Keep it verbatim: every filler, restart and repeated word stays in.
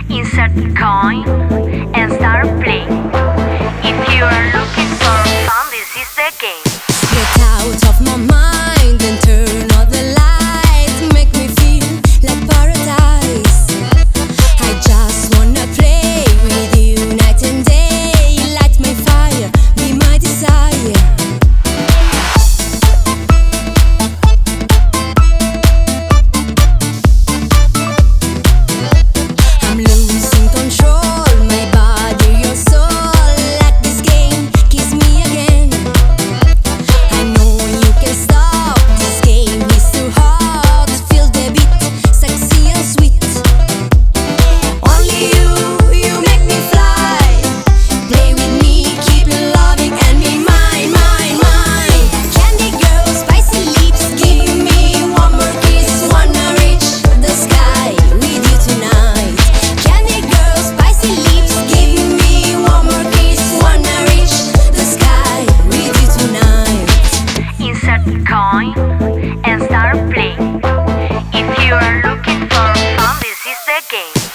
Insert coin and start playing. If you are looking for fun, this is the game. Get out of my mind and turn on the lights. Make me feel like paradise. I just wanna play with you night and day. Light my fire, be my desire. I'm losing control, my body, your soul. Let this game kiss me again. I know you can stop. This game is too hot. Feel the beat, sexy and sweet. Only you, you make me fly. Play with me, keep you loving and be mine, mine, mine. Candy girl, spicy lips, give me one more kiss. Wanna reach the sky with you tonight. Candy girl, spicy lips, give me one more kiss. Wanna reach the sky with you tonight. Insert coin and start playing. If you are looking for fun, this is the game.